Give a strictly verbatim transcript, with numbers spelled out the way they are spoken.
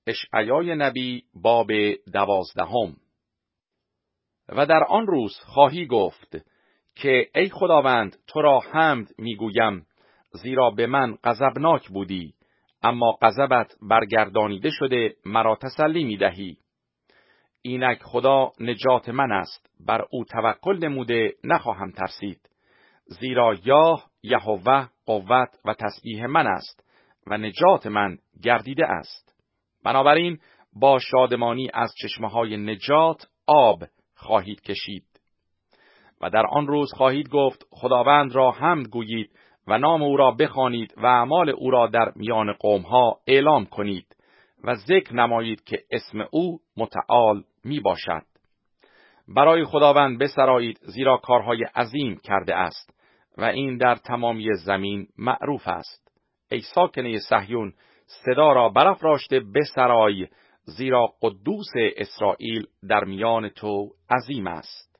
اشعیای نبی باب دوازدهم. و در آن روز خواهی گفت که ای خداوند تو را حمد میگویم، زیرا به من غضبناک بودی، اما غضبت برگردانیده شده مرا تسلی میدهی. اینک خدا نجات من است، بر او توکل نموده نخواهم ترسید. زیرا یاه یهوه قوت و تسبیح من است و نجات من گردیده است. بنابراین با شادمانی از چشمه‌های نجات آب خواهید کشید. و در آن روز خواهید گفت خداوند را حمد گویید و نام او را بخوانید و اعمال او را در میان قوم‌ها اعلام کنید و ذکر نمایید که اسم او متعال می باشد. برای خداوند بسرایید، زیرا کارهای عظیم کرده است و این در تمامی زمین معروف است. ای ساکنه صهیون، صدا را برافراشته بسرای، زیرا قدوس اسرائیل در میان تو عظیم است.